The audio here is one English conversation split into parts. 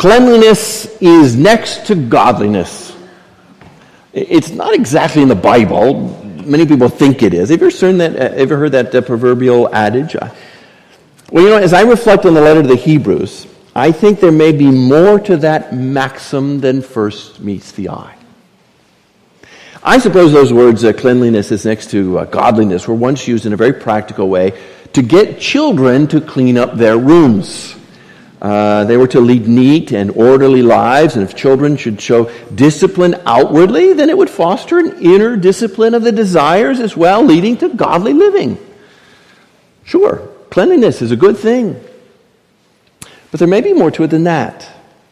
Cleanliness is next to godliness. It's not exactly in the Bible. Many people think it is. Have you ever heard that proverbial adage? Well, as I reflect on the letter to the Hebrews, I think there may be more to that maxim than first meets the eye. I suppose those words, cleanliness is next to godliness, were once used in a very practical way to get children to clean up their rooms. They were to lead neat and orderly lives, and if children should show discipline outwardly, then it would foster an inner discipline of the desires as well, leading to godly living. Sure, cleanliness is a good thing, but there may be more to it than that.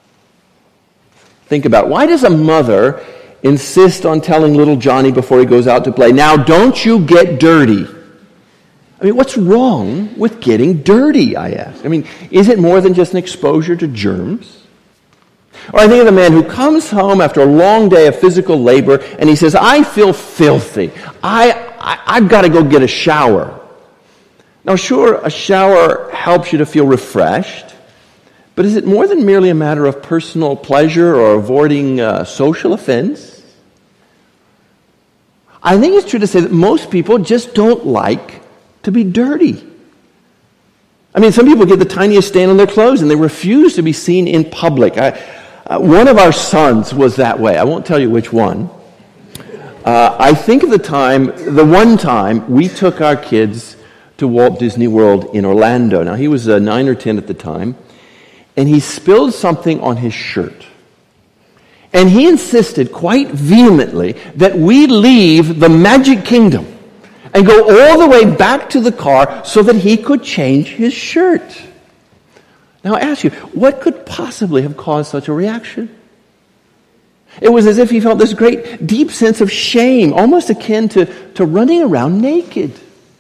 Think about, why does a mother insist on telling little Johnny before he goes out to play, "Now don't you get dirty"? I mean, what's wrong with getting dirty, I ask? I mean, is it more than just an exposure to germs? Or I think of the man who comes home after a long day of physical labor and he says, "I feel filthy. I've got to go get a shower." Now, sure, a shower helps you to feel refreshed, but is it more than merely a matter of personal pleasure or avoiding social offense? I think it's true to say that most people just don't like to be dirty. I mean, some people get the tiniest stain on their clothes and they refuse to be seen in public. One of our sons was that way. I won't tell you which one. I think of the one time we took our kids to Walt Disney World in Orlando. Now, he was 9 or 10 at the time, and he spilled something on his shirt. And he insisted quite vehemently that we leave the Magic Kingdom and go all the way back to the car so that he could change his shirt. Now I ask you, what could possibly have caused such a reaction? It was as if he felt this great deep sense of shame, almost akin to running around naked.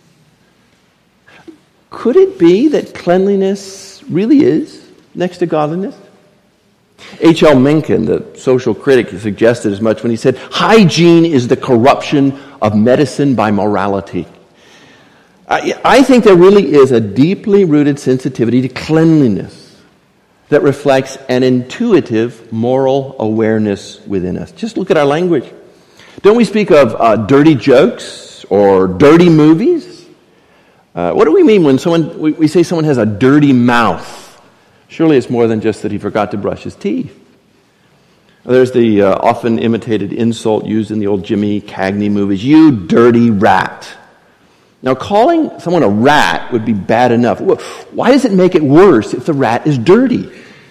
Could it be that cleanliness really is next to godliness? H.L. Mencken, the social critic, suggested as much when he said, "Hygiene is the corruption of medicine by morality." I think there really is a deeply rooted sensitivity to cleanliness that reflects an intuitive moral awareness within us. Just look at our language. Don't we speak of dirty jokes or dirty movies? What do we mean when we say someone has a dirty mouth? Surely it's more than just that he forgot to brush his teeth. There's the often imitated insult used in the old Jimmy Cagney movies, "You dirty rat." Now, calling someone a rat would be bad enough. Why does it make it worse if the rat is dirty?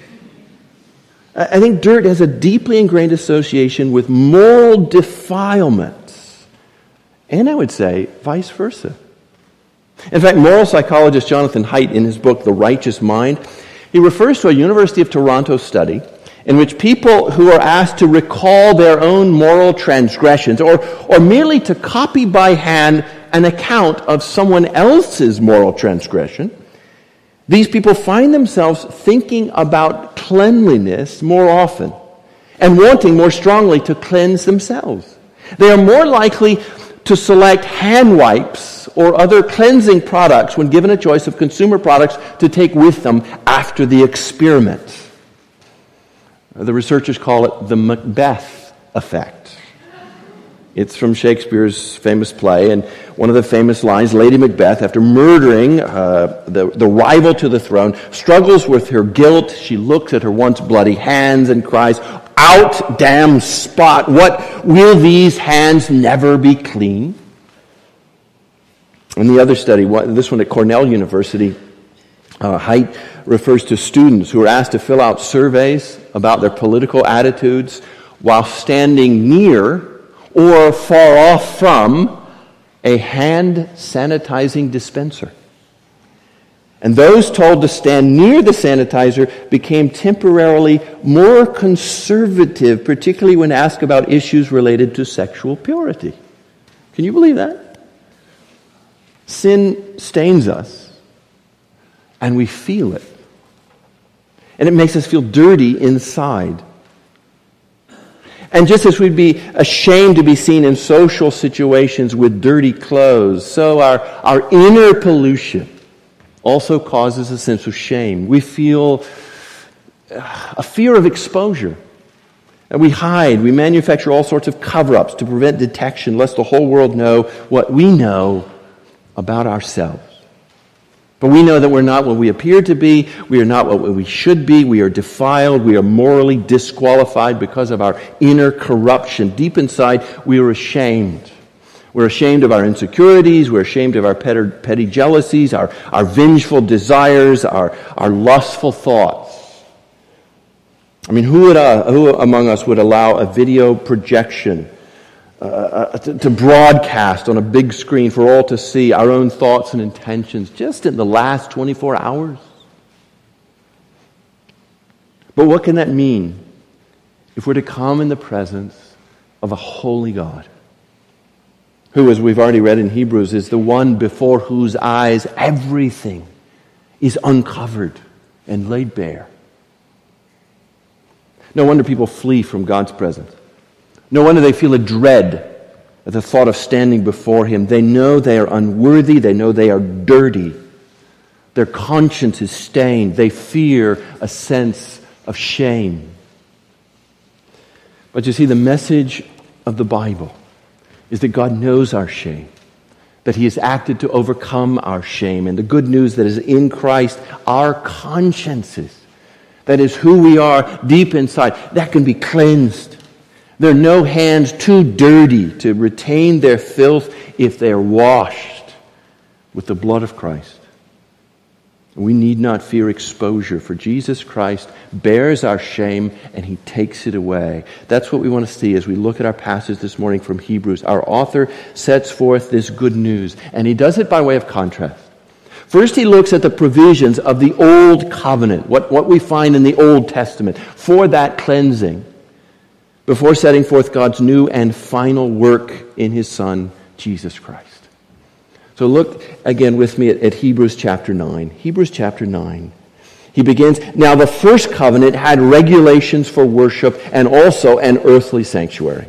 I think dirt has a deeply ingrained association with moral defilements. And I would say vice versa. In fact, moral psychologist Jonathan Haidt, in his book, The Righteous Mind, he refers to a University of Toronto study in which people who are asked to recall their own moral transgressions or merely to copy by hand an account of someone else's moral transgression, these people find themselves thinking about cleanliness more often and wanting more strongly to cleanse themselves. They are more likely to select hand wipes or other cleansing products when given a choice of consumer products to take with them after the experiment. The researchers call it the Macbeth effect. It's from Shakespeare's famous play, and one of the famous lines, Lady Macbeth, after murdering the rival to the throne, struggles with her guilt. She looks at her once bloody hands and cries, "Out, damn spot! What, will these hands never be clean?" In the other study, this one at Cornell University, Haidt refers to students who are asked to fill out surveys about their political attitudes while standing near or far off from a hand sanitizing dispenser. And those told to stand near the sanitizer became temporarily more conservative, particularly when asked about issues related to sexual purity. Can you believe that? Sin stains us, and we feel it. And it makes us feel dirty inside. And just as we'd be ashamed to be seen in social situations with dirty clothes, so our inner pollution also causes a sense of shame. We feel a fear of exposure. And we hide, we manufacture all sorts of cover-ups to prevent detection, lest the whole world know what we know about ourselves. But we know that we're not what we appear to be, we are not what we should be, we are defiled, we are morally disqualified because of our inner corruption. Deep inside, we are ashamed. We're ashamed of our insecurities, we're ashamed of our petty jealousies, our vengeful desires, our lustful thoughts. I mean, who among us would allow a video projection to broadcast on a big screen for all to see our own thoughts and intentions just in the last 24 hours? But what can that mean if we're to come in the presence of a holy God, who, as we've already read in Hebrews, is the one before whose eyes everything is uncovered and laid bare? No wonder people flee from God's presence. No wonder they feel a dread at the thought of standing before Him. They know they are unworthy. They know they are dirty. Their conscience is stained. They fear a sense of shame. But you see, the message of the Bible is that God knows our shame, that He has acted to overcome our shame. And the good news that is in Christ, our consciences, that is who we are deep inside, that can be cleansed. There are no hands too dirty to retain their filth if they are washed with the blood of Christ. We need not fear exposure, for Jesus Christ bears our shame and He takes it away. That's what we want to see as we look at our passage this morning from Hebrews. Our author sets forth this good news, and he does it by way of contrast. First, he looks at the provisions of the Old Covenant, what we find in the Old Testament, for that cleansing, before setting forth God's new and final work in His Son, Jesus Christ. So look again with me at Hebrews chapter 9. Hebrews chapter 9. He begins, "Now the first covenant had regulations for worship and also an earthly sanctuary."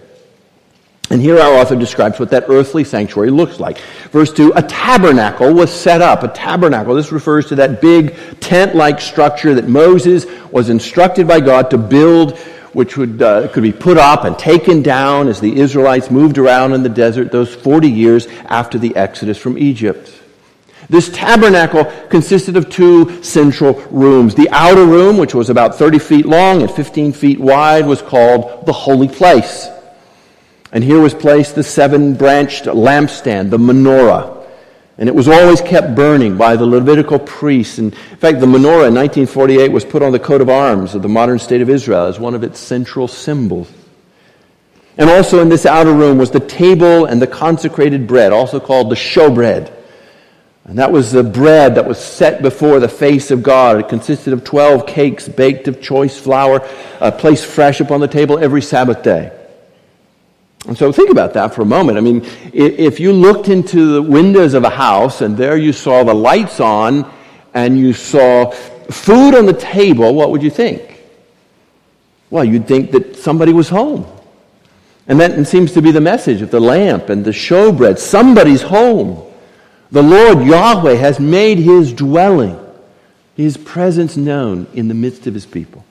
And here our author describes what that earthly sanctuary looks like. Verse 2, "A tabernacle was set up." A tabernacle, this refers to that big tent-like structure that Moses was instructed by God to build, which could be put up and taken down as the Israelites moved around in the desert those 40 years after the Exodus from Egypt. This tabernacle consisted of two central rooms. The outer room, which was about 30 feet long and 15 feet wide, was called the Holy Place. And here was placed the 7-branched lampstand, the menorah. And it was always kept burning by the Levitical priests. And in fact, the menorah in 1948 was put on the coat of arms of the modern state of Israel as one of its central symbols. And also in this outer room was the table and the consecrated bread, also called the showbread. And that was the bread that was set before the face of God. It consisted of 12 cakes baked of choice flour, placed fresh upon the table every Sabbath day. And so think about that for a moment. I mean, if you looked into the windows of a house and there you saw the lights on and you saw food on the table, what would you think? Well, you'd think that somebody was home. And that seems to be the message of the lamp and the showbread. Somebody's home. The Lord Yahweh has made His dwelling, His presence known in the midst of His people.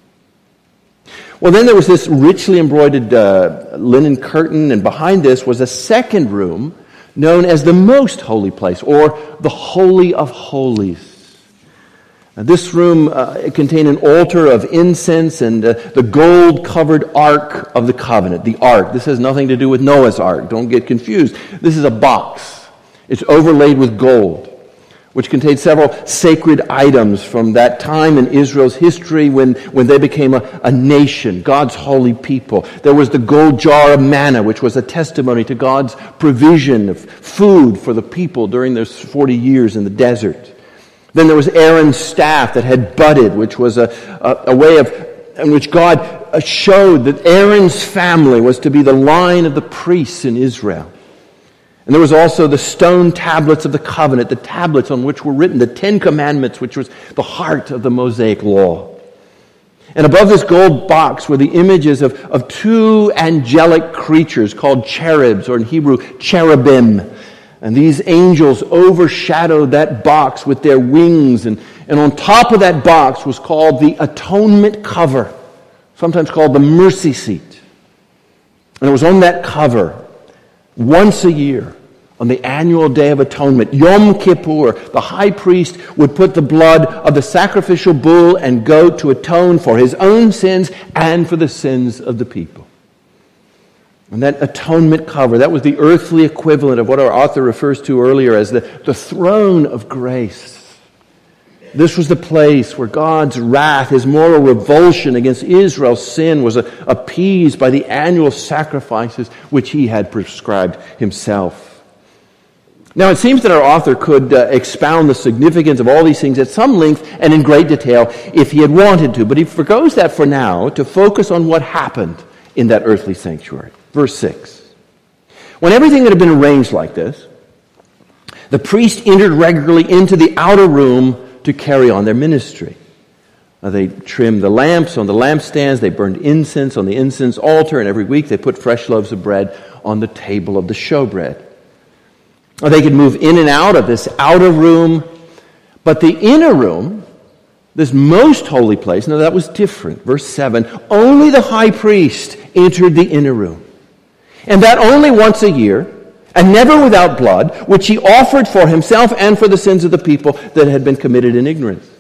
Well, then there was this richly embroidered linen curtain, and behind this was a second room known as the Most Holy Place, or the Holy of Holies. Now, this room contained an altar of incense and the gold-covered Ark of the Covenant, the Ark. This has nothing to do with Noah's Ark. Don't get confused. This is a box. It's overlaid with gold, which contained several sacred items from that time in Israel's history when they became a nation, God's holy people. There was the gold jar of manna, which was a testimony to God's provision of food for the people during those 40 years in the desert. Then there was Aaron's staff that had budded, which was a way in which God showed that Aaron's family was to be the line of the priests in Israel. And there was also the stone tablets of the covenant, the tablets on which were written the 10 Commandments, which was the heart of the Mosaic law. And above this gold box were the images of two angelic creatures called cherubs, or in Hebrew, cherubim. And these angels overshadowed that box with their wings, and And on top of that box was called the atonement cover, sometimes called the mercy seat. And it was on that cover once a year, on the annual Day of Atonement, Yom Kippur, the high priest would put the blood of the sacrificial bull and goat to atone for his own sins and for the sins of the people. And that atonement cover, that was the earthly equivalent of what our author refers to earlier as the throne of grace. This was the place where God's wrath, his moral revulsion against Israel's sin, was appeased by the annual sacrifices which he had prescribed himself. Now, it seems that our author could expound the significance of all these things at some length and in great detail if he had wanted to, but he forgoes that for now to focus on what happened in that earthly sanctuary. Verse 6. When everything had been arranged like this, the priest entered regularly into the outer room to carry on their ministry. They trimmed the lamps on the lampstands, they burned incense on the incense altar, and every week they put fresh loaves of bread on the table of the showbread. They could move in and out of this outer room, but the inner room, this most holy place, now that was different. Verse 7, only the high priest entered the inner room, and that only once a year, and never without blood, which he offered for himself and for the sins of the people that had been committed in ignorance.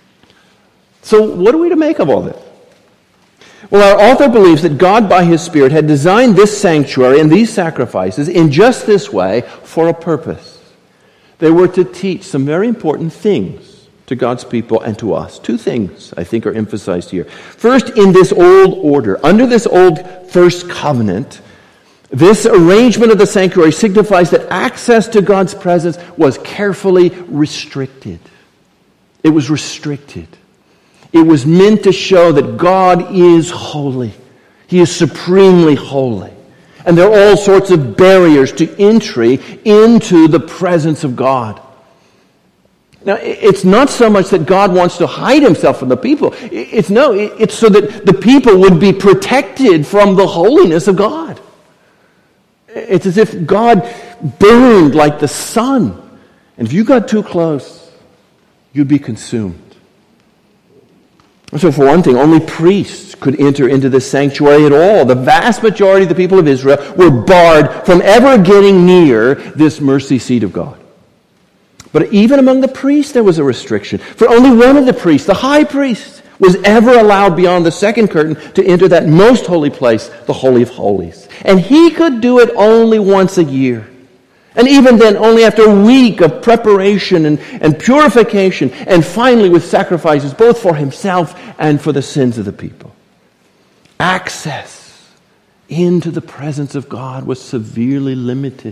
So what are we to make of all this? Well, our author believes that God, by his Spirit, had designed this sanctuary and these sacrifices in just this way for a purpose. They were to teach some very important things to God's people and to us. Two things, I think, are emphasized here. First, in this old order, under this old first covenant, this arrangement of the sanctuary signifies that access to God's presence was carefully restricted. It was restricted. It was meant to show that God is holy. He is supremely holy. And there are all sorts of barriers to entry into the presence of God. Now, it's not so much that God wants to hide himself from the people. It's so that the people would be protected from the holiness of God. It's as if God burned like the sun. And if you got too close, you'd be consumed. So for one thing, only priests could enter into this sanctuary at all. The vast majority of the people of Israel were barred from ever getting near this mercy seat of God. But even among the priests, there was a restriction. For only one of the priests, the high priest, was ever allowed beyond the second curtain to enter that most holy place, the Holy of Holies. And he could do it only once a year. And even then, only after a week of preparation and purification, and finally with sacrifices both for himself and for the sins of the people. Access into the presence of God was severely limited.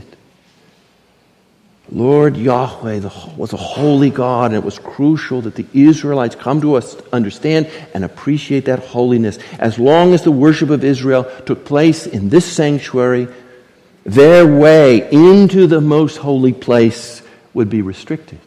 Lord Yahweh was a holy God, and it was crucial that the Israelites come to us understand and appreciate that holiness. As long as the worship of Israel took place in this sanctuary, their way into the most holy place would be restricted.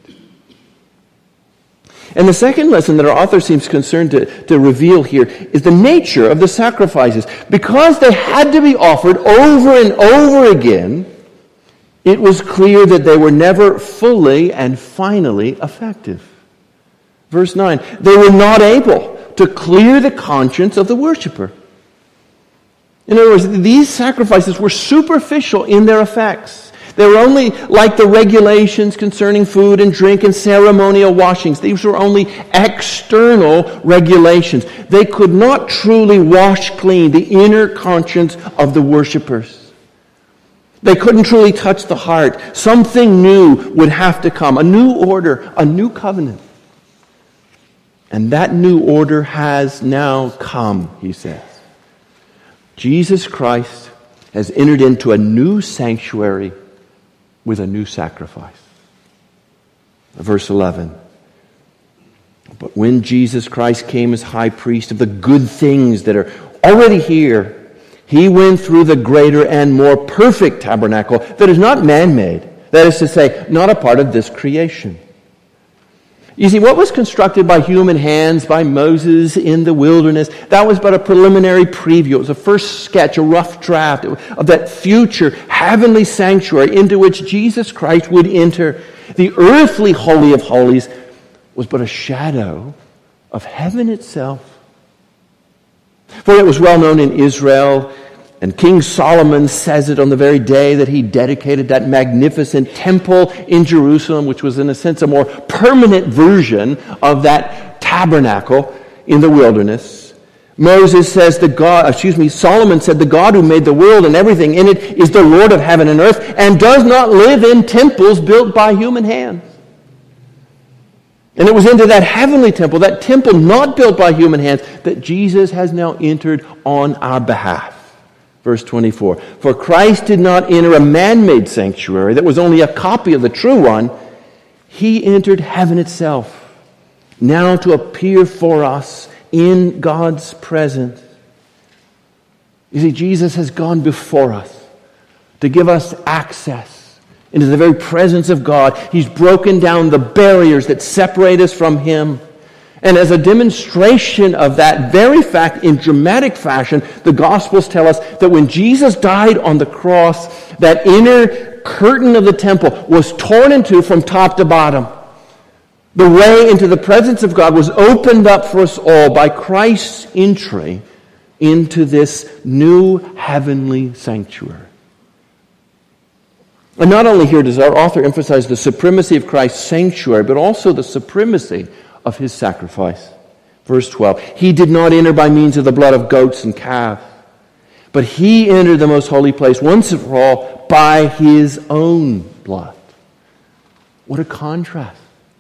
And the second lesson that our author seems concerned to reveal here is the nature of the sacrifices. Because they had to be offered over and over again, it was clear that they were never fully and finally effective. Verse 9, they were not able to clear the conscience of the worshiper. In other words, these sacrifices were superficial in their effects. They were only like the regulations concerning food and drink and ceremonial washings. These were only external regulations. They could not truly wash clean the inner conscience of the worshipers. They couldn't truly touch the heart. Something new would have to come. A new order, a new covenant. And that new order has now come, he says. Jesus Christ has entered into a new sanctuary with a new sacrifice. Verse 11. But when Jesus Christ came as high priest of the good things that are already here, he went through the greater and more perfect tabernacle that is not man-made. That is to say, not a part of this creation. You see, what was constructed by human hands, by Moses in the wilderness, that was but a preliminary preview. It was a first sketch, a rough draft of that future heavenly sanctuary into which Jesus Christ would enter. The earthly Holy of Holies was but a shadow of heaven itself. For it was well known in Israel, and King Solomon says it on the very day that he dedicated that magnificent temple in Jerusalem, which was in a sense a more permanent version of that tabernacle in the wilderness. Solomon said, the God who made the world and everything in it is the Lord of heaven and earth and does not live in temples built by human hands. And it was into that heavenly temple, that temple not built by human hands, that Jesus has now entered on our behalf. Verse 24, for Christ did not enter a man-made sanctuary that was only a copy of the true one. He entered heaven itself, now to appear for us in God's presence. You see, Jesus has gone before us to give us access into the very presence of God. He's broken down the barriers that separate us from Him. And as a demonstration of that very fact, in dramatic fashion, the Gospels tell us that when Jesus died on the cross, that inner curtain of the temple was torn in two from top to bottom. The way into the presence of God was opened up for us all by Christ's entry into this new heavenly sanctuary. And not only here does our author emphasize the supremacy of Christ's sanctuary, but also the supremacy of His sacrifice. Verse 12, He did not enter by means of the blood of goats and calves, but He entered the most holy place once and for all by His own blood. What a contrast.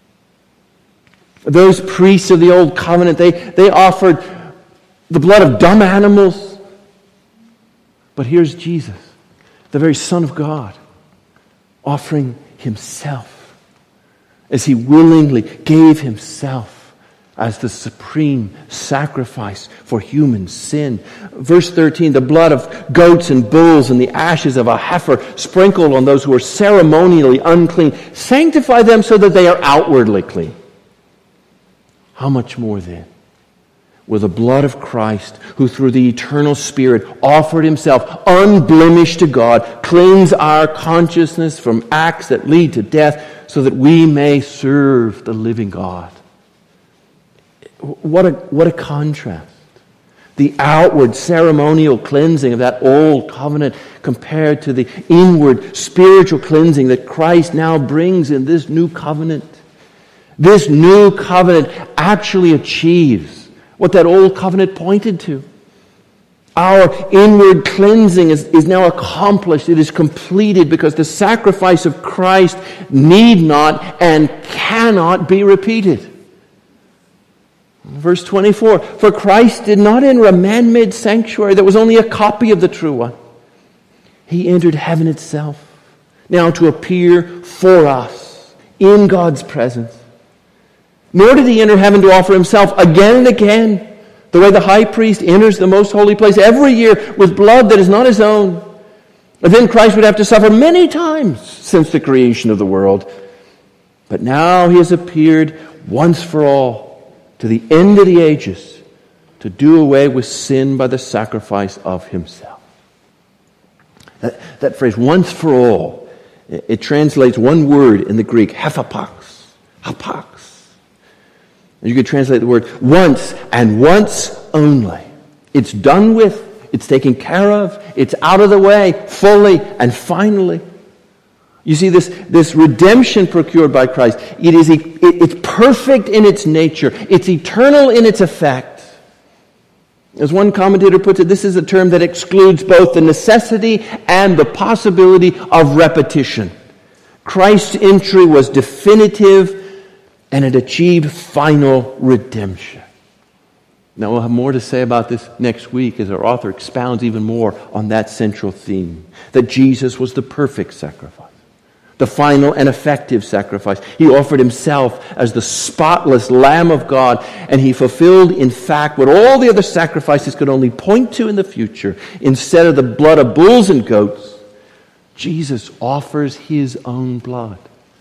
Those priests of the Old Covenant, they offered the blood of dumb animals. But here's Jesus, the very Son of God, offering Himself as He willingly gave Himself as the supreme sacrifice for human sin. Verse 13, the blood of goats and bulls and the ashes of a heifer sprinkled on those who are ceremonially unclean, sanctify them so that they are outwardly clean. How much more then will the blood of Christ, who through the eternal Spirit offered Himself unblemished to God, cleanse our consciousness from acts that lead to death so that we may serve the living God? What a contrast. The outward ceremonial cleansing of that old covenant compared to the inward spiritual cleansing that Christ now brings in this new covenant. This new covenant actually achieves what that old covenant pointed to. Our inward cleansing is now accomplished. It is completed because the sacrifice of Christ need not and cannot be repeated. Verse 24, for Christ did not enter a man-made sanctuary that was only a copy of the true one. He entered heaven itself, now to appear for us in God's presence. Nor did He enter heaven to offer Himself again and again, the way the high priest enters the most holy place every year with blood that is not his own. And then Christ would have to suffer many times since the creation of the world. But now He has appeared once for all to the end of the ages to do away with sin by the sacrifice of Himself. That phrase, once for all, it translates one word in the Greek, hephapax, hapax. You could translate the word once and once only. It's done with, it's taken care of, it's out of the way, fully and finally. You see, this redemption procured by Christ, it's perfect in its nature, it's eternal in its effect. As one commentator puts it, this is a term that excludes both the necessity and the possibility of repetition. Christ's entry was definitive, and it achieved final redemption. Now we'll have more to say about this next week as our author expounds even more on that central theme, that Jesus was the perfect sacrifice, the final and effective sacrifice. He offered Himself as the spotless Lamb of God, and He fulfilled, in fact, what all the other sacrifices could only point to in the future. Instead of the blood of bulls and goats, Jesus offers His own blood.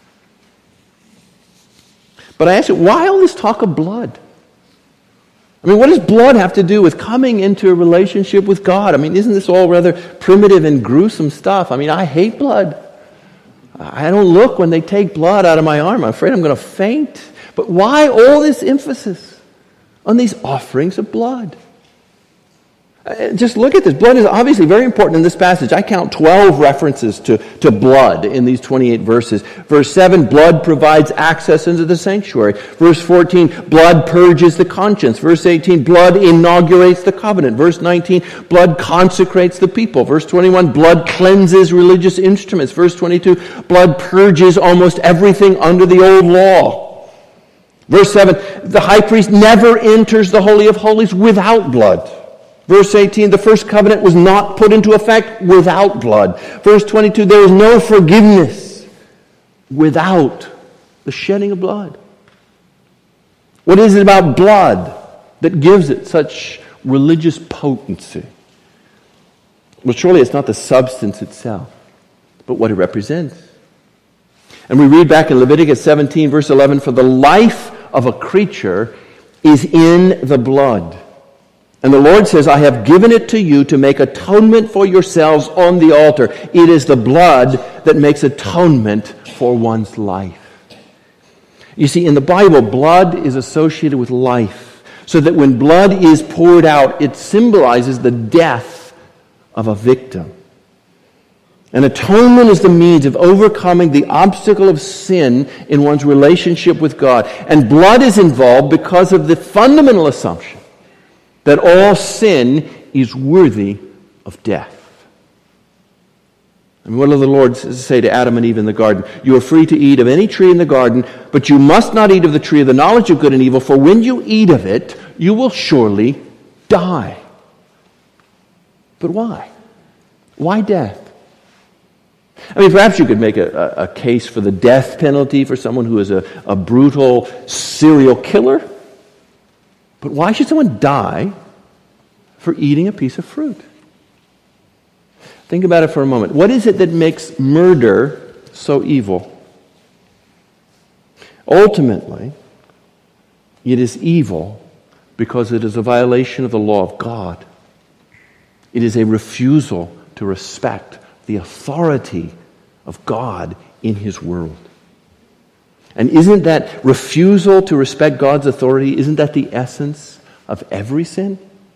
But I ask you, why all this talk of blood? I mean, what does blood have to do with coming into a relationship with God? I mean, isn't this all rather primitive and gruesome stuff? I mean, I hate blood. I don't look when they take blood out of my arm. I'm afraid I'm going to faint. But why all this emphasis on these offerings of blood? Just look at this. Blood is obviously very important in this passage. I count 12 references to blood in these 28 verses. Verse 7, blood provides access into the sanctuary. Verse 14, blood purges the conscience. Verse 18, blood inaugurates the covenant. Verse 19, blood consecrates the people. Verse 21, blood cleanses religious instruments. Verse 22, blood purges almost everything under the old law. Verse 7, the high priest never enters the Holy of Holies without blood. Verse 18, the first covenant was not put into effect without blood. Verse 22, there is no forgiveness without the shedding of blood. What is it about blood that gives it such religious potency? Well, surely it's not the substance itself, but what it represents. And we read back in Leviticus 17, verse 11, for the life of a creature is in the blood. And the Lord says, I have given it to you to make atonement for yourselves on the altar. It is the blood that makes atonement for one's life. You see, in the Bible, blood is associated with life, so that when blood is poured out, it symbolizes the death of a victim. And atonement is the means of overcoming the obstacle of sin in one's relationship with God. And blood is involved because of the fundamental assumption that all sin is worthy of death. And what did the Lord say to Adam and Eve in the garden? You are free to eat of any tree in the garden, but you must not eat of the tree of the knowledge of good and evil, for when you eat of it, you will surely die. But why? Why death? I mean, perhaps you could make a case for the death penalty for someone who is a brutal serial killer. But why should someone die for eating a piece of fruit? Think about it for a moment. What is it that makes murder so evil? Ultimately, it is evil because it is a violation of the law of God. It is a refusal to respect the authority of God in His world. And isn't that refusal to respect God's authority, isn't that the essence of every sin?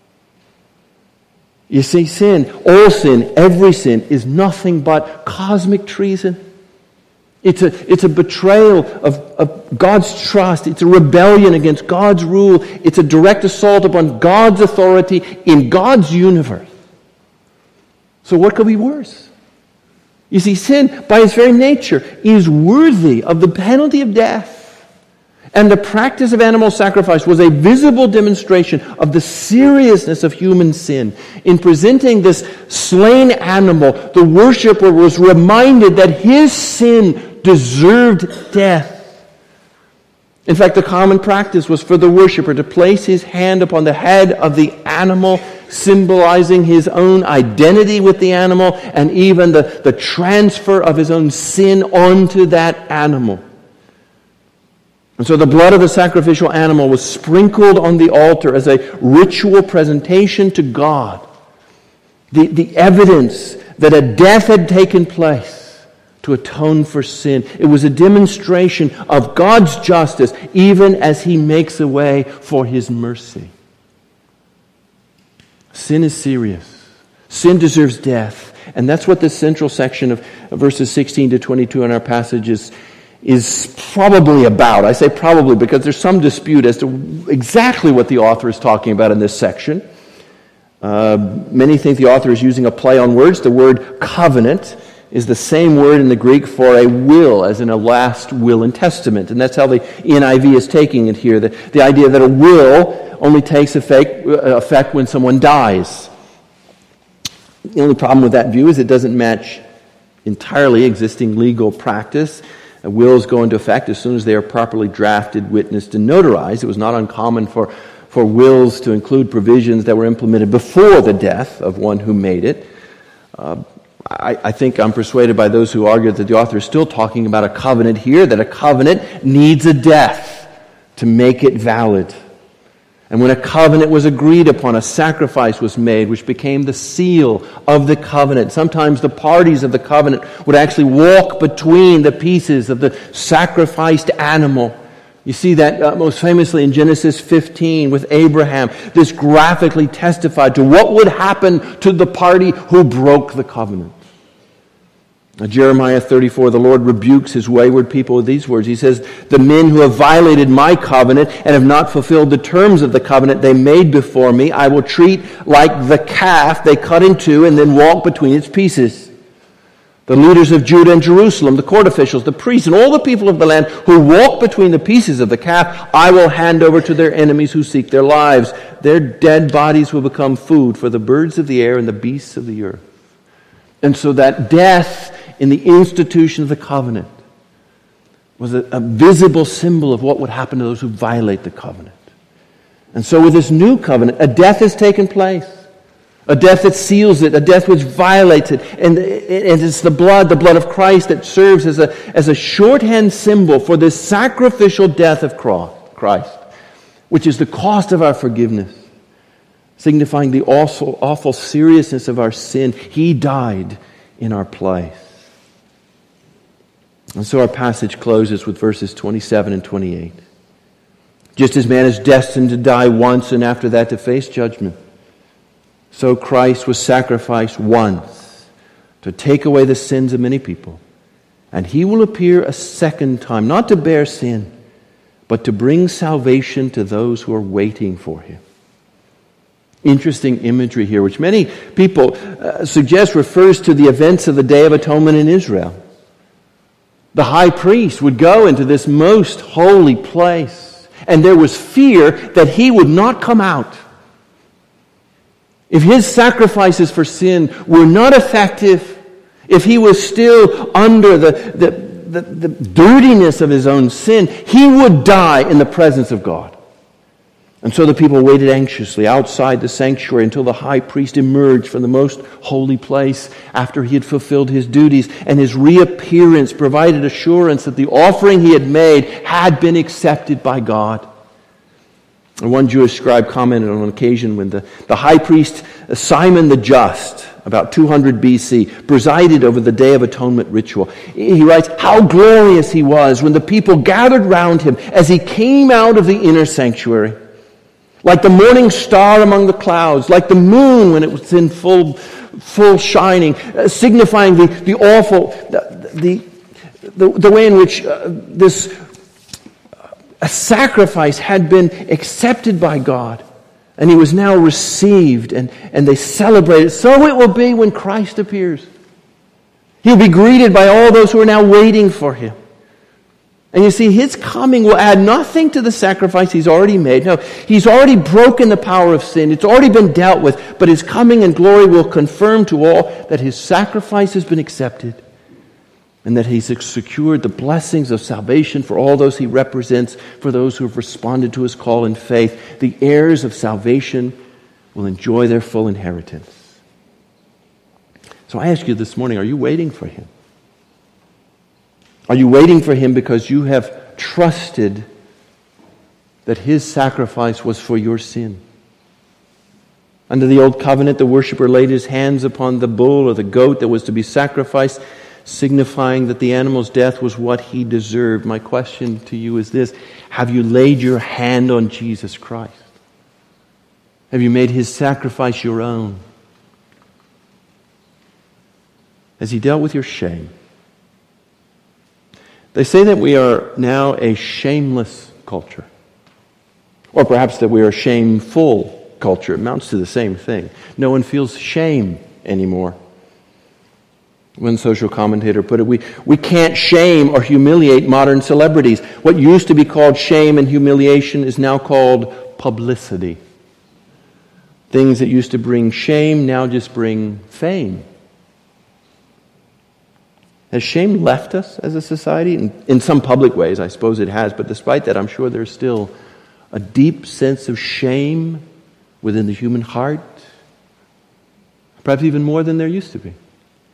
You see, sin, all sin, every sin, is nothing but cosmic treason. It's a betrayal of God's trust. It's a rebellion against God's rule. It's a direct assault upon God's authority in God's universe. So what could be worse? You see, sin, by its very nature, is worthy of the penalty of death. And the practice of animal sacrifice was a visible demonstration of the seriousness of human sin. In presenting this slain animal, the worshiper was reminded that his sin deserved death. In fact, the common practice was for the worshiper to place his hand upon the head of the animal, symbolizing his own identity with the animal and even the transfer of his own sin onto that animal. And so the blood of the sacrificial animal was sprinkled on the altar as a ritual presentation to God. The evidence that a death had taken place to atone for sin. It was a demonstration of God's justice even as He makes a way for His mercy. Sin is serious. Sin deserves death. And that's what the central section of verses 16 to 22 in our passage is probably about. I say probably because there's some dispute as to exactly what the author is talking about in this section. Many think the author is using a play on words. The word covenant is the same word in the Greek for a will, as in a last will and testament. And that's how the NIV is taking it here. The idea that a will only takes effect when someone dies. The only problem with that view is it doesn't match entirely existing legal practice. Wills go into effect as soon as they are properly drafted, witnessed, and notarized. It was not uncommon for wills to include provisions that were implemented before the death of one who made it. I think I'm persuaded by those who argue that the author is still talking about a covenant here, that a covenant needs a death to make it valid. And when a covenant was agreed upon, a sacrifice was made, which became the seal of the covenant. Sometimes the parties of the covenant would actually walk between the pieces of the sacrificed animal You see that most famously in Genesis 15 with Abraham. This graphically testified to what would happen to the party who broke the covenant. Now, Jeremiah 34, the Lord rebukes his wayward people with these words. He says, the men who have violated my covenant and have not fulfilled the terms of the covenant they made before me, I will treat like the calf they cut in two and then walk between its pieces. The leaders of Judah and Jerusalem, the court officials, the priests, and all the people of the land who walk between the pieces of the calf, I will hand over to their enemies who seek their lives. Their dead bodies will become food for the birds of the air and the beasts of the earth. And so that death in the institution of the covenant was a visible symbol of what would happen to those who violate the covenant. And so with this new covenant, a death has taken place. A death that seals it, a death which violates it. And it's the blood of Christ that serves as a shorthand symbol for this sacrificial death of Christ, which is the cost of our forgiveness, signifying the awful seriousness of our sin. He died in our place. And so our passage closes with verses 27 and 28. Just as man is destined to die once and after that to face judgment, so Christ was sacrificed once to take away the sins of many people. And he will appear a second time, not to bear sin, but to bring salvation to those who are waiting for him. Interesting imagery here, which many people suggest refers to the events of the Day of Atonement in Israel. The high priest would go into this most holy place, and there was fear that he would not come out. If his sacrifices for sin were not effective, if he was still under the dirtiness of his own sin, he would die in the presence of God. And so the people waited anxiously outside the sanctuary until the high priest emerged from the most holy place after he had fulfilled his duties, and his reappearance provided assurance that the offering he had made had been accepted by God. And one Jewish scribe commented on an occasion when the high priest Simon the Just, about 200 BC, presided over the Day of Atonement ritual. He writes, how glorious he was when the people gathered round him as he came out of the inner sanctuary. Like the morning star among the clouds, like the moon when it was in full shining, signifying the awful, the way in which a sacrifice had been accepted by God, and he was now received, and they celebrated. So it will be when Christ appears. He'll be greeted by all those who are now waiting for him. And you see, his coming will add nothing to the sacrifice he's already made. No, he's already broken the power of sin. It's already been dealt with. But his coming in glory will confirm to all that his sacrifice has been accepted, and that he's secured the blessings of salvation for all those he represents, for those who have responded to his call in faith. The heirs of salvation will enjoy their full inheritance. So I ask you this morning, are you waiting for him? Are you waiting for him because you have trusted that his sacrifice was for your sin? Under the old covenant, the worshiper laid his hands upon the bull or the goat that was to be sacrificed, signifying that the animal's death was what he deserved. My question to you is this: have you laid your hand on Jesus Christ? Have you made his sacrifice your own? Has he dealt with your shame? They say that we are now a shameless culture. Or perhaps that we are a shameful culture. It amounts to the same thing. No one feels shame anymore. One social commentator put it, we can't shame or humiliate modern celebrities. What used to be called shame and humiliation is now called publicity. Things that used to bring shame now just bring fame. Has shame left us as a society? In some public ways, I suppose it has, but despite that, I'm sure there's still a deep sense of shame within the human heart, perhaps even more than there used to be.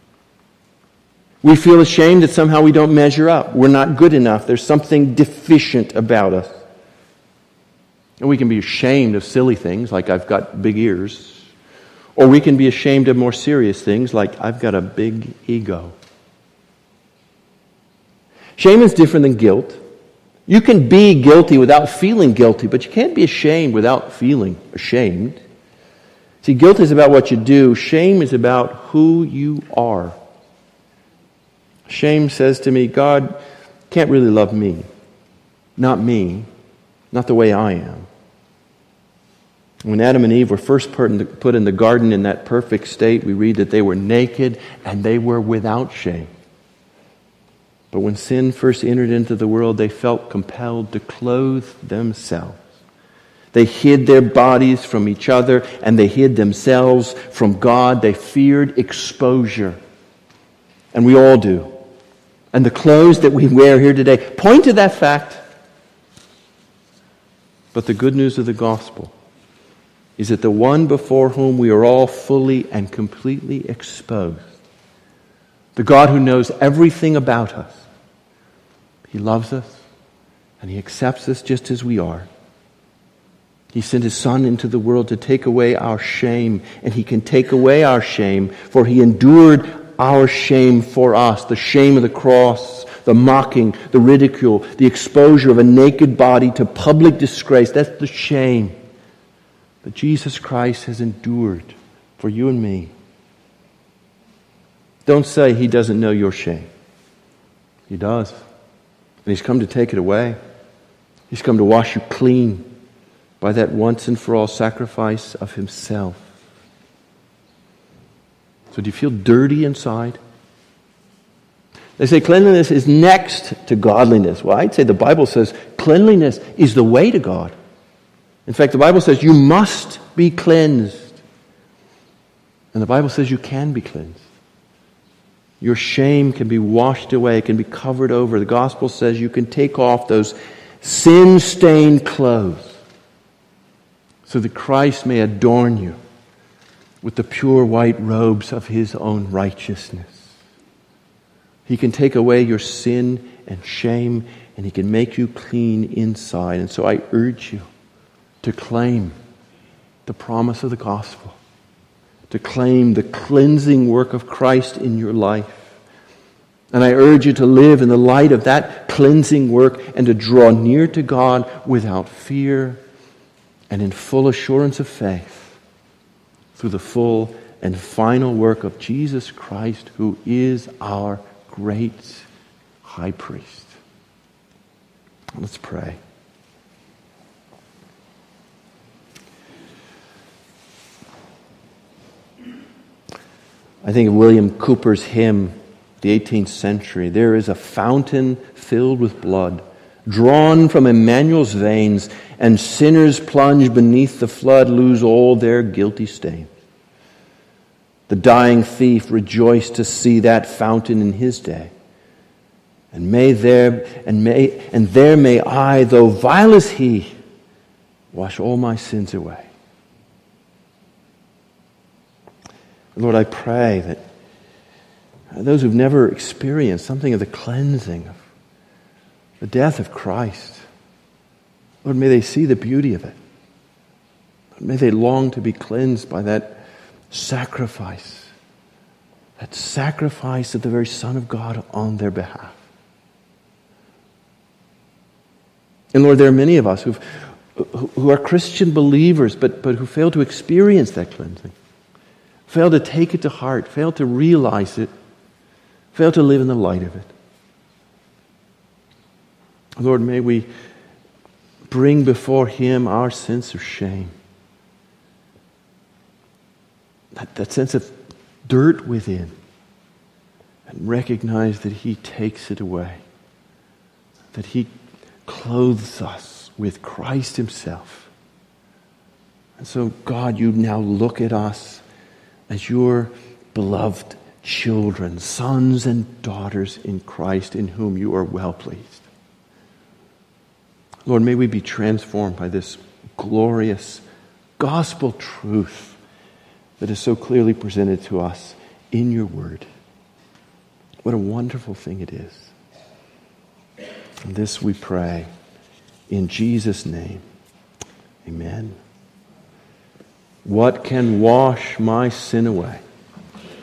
We feel ashamed that somehow we don't measure up. We're not good enough. There's something deficient about us. And we can be ashamed of silly things like I've got big ears. Or we can be ashamed of more serious things like I've got a big ego. Shame is different than guilt. You can be guilty without feeling guilty, but you can't be ashamed without feeling ashamed. See, guilt is about what you do. Shame is about who you are. Shame says to me, God can't really love me. Not the way I am. When Adam and Eve were first put in the garden in that perfect state, we read that they were naked and they were without shame. But when sin first entered into the world, they felt compelled to clothe themselves. They hid their bodies from each other and they hid themselves from God. They feared exposure. And we all do. And the clothes that we wear here today point to that fact. But the good news of the gospel is that the one before whom we are all fully and completely exposed, the God who knows everything about us, He loves us and He accepts us just as we are. He sent His Son into the world to take away our shame, and He can take away our shame, for He endured our shame for us, the shame of the cross, the mocking, the ridicule, the exposure of a naked body to public disgrace. That's the shame that Jesus Christ has endured for you and me. Don't say He doesn't know your shame. He does. And He's come to take it away. He's come to wash you clean by that once and for all sacrifice of Himself. So do you feel dirty inside? They say cleanliness is next to godliness. Well, I'd say the Bible says cleanliness is the way to God. In fact, the Bible says you must be cleansed. And the Bible says you can be cleansed. Your shame can be washed away, it can be covered over. The gospel says you can take off those sin-stained clothes so that Christ may adorn you with the pure white robes of His own righteousness. He can take away your sin and shame, and He can make you clean inside. And so I urge you to claim the promise of the gospel, to claim the cleansing work of Christ in your life. And I urge you to live in the light of that cleansing work and to draw near to God without fear and in full assurance of faith through the full and final work of Jesus Christ, who is our great high priest. Let's pray. I think of William Cowper's hymn, the 18th century. There is a fountain filled with blood, drawn from Emmanuel's veins, and sinners plunged beneath the flood lose all their guilty stain. The dying thief rejoiced to see that fountain in his day. And there may I, though vile as he, wash all my sins away. Lord, I pray that those who've never experienced something of the cleansing of the death of Christ, Lord, may they see the beauty of it. May they long to be cleansed by that sacrifice of the very Son of God on their behalf. And Lord, there are many of us who are Christian believers, but who fail to experience that cleansing, fail to take it to heart, fail to realize it, fail to live in the light of it. Lord, may we bring before Him our sense of shame, that sense of dirt within, and recognize that He takes it away, that He clothes us with Christ Himself. And so, God, you now look at us as your beloved children, sons and daughters in Christ, in whom you are well pleased. Lord, may we be transformed by this glorious gospel truth that is so clearly presented to us in your word. What a wonderful thing it is. And this we pray in Jesus' name. Amen. What can wash my sin away?